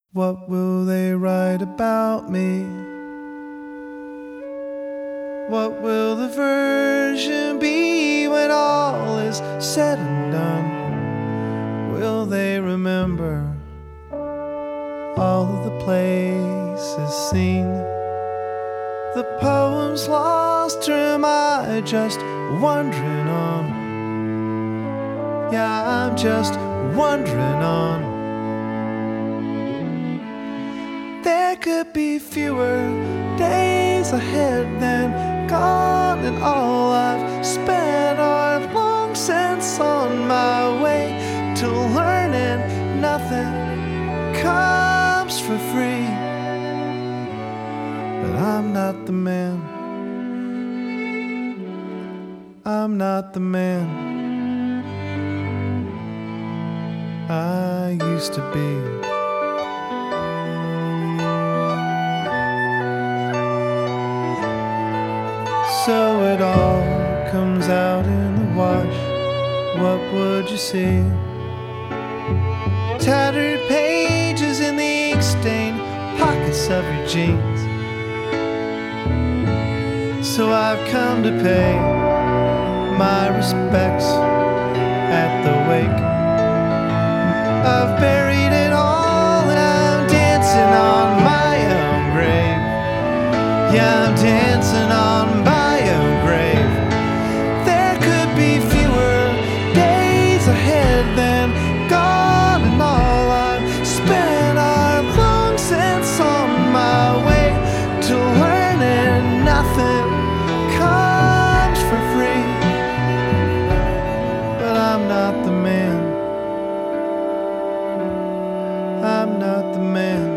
What will they write about me? What will the version be when all is said and done? Will they remember all of the places seen? The poems lost, or am I just wandering on? Yeah, I'm just wandering on. There could be fewer days ahead than gone, and all I've spent are long since on my way to learning. Nothing comes for free, but I'm not the man. I'm not the man I used to be. So it all comes out in the wash. What would you see? Tattered pages in the ink-stained pockets of your jeans. So I've come to pay my respects at the wake. I've buried it all and I'm dancing on my own grave. Yeah, I'm dancing on my own grave. There could be fewer days ahead than gone, and all I've spent are long since on my way to learning. Nothing comes for free, but I'm not the man. I'm not the man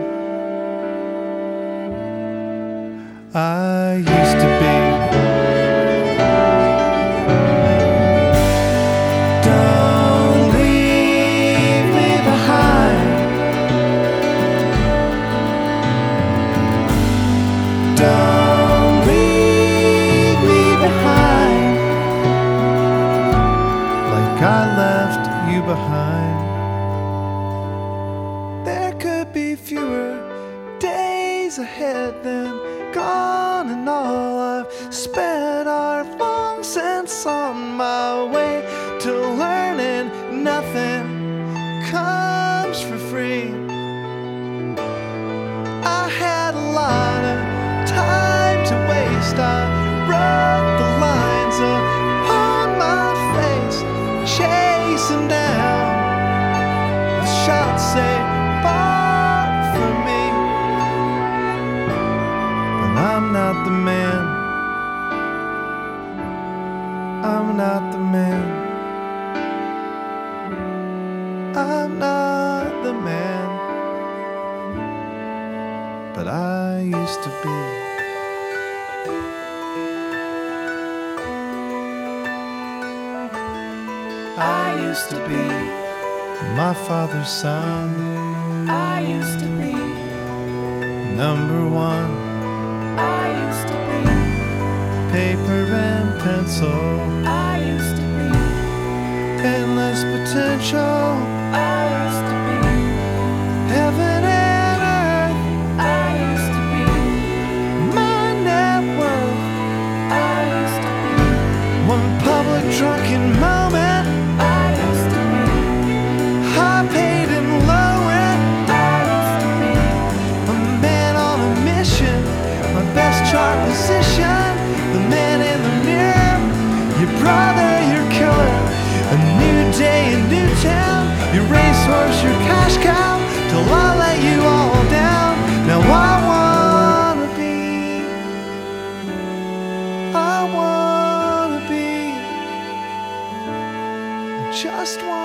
I used to be. Don't leave me behind. Don't leave me behind, like I left you behind. There could be fewer days ahead than gone, and all I've spent are long since on my way to learning. Nothing comes for free. I had a lot of time to waste. I wrote the lines upon my face, chasing down the shots they bought from me. I'm not the man. I'm not the man. I'm not the man, but I used to be. I used to be my father's son. I used to be number one. I used to be Paper and pencil, I used to be endless potential, I used to be heaven and earth, I used to be my net worth. I used to be One public drunken moment, I used to be high paid and low rent, I used to be a man on a mission, my best chart position, the man in the mirror, your brother, your killer, a new day, a new town, your racehorse, your cash cow, till I let you all down. Now I wanna be, I wanna be, I just want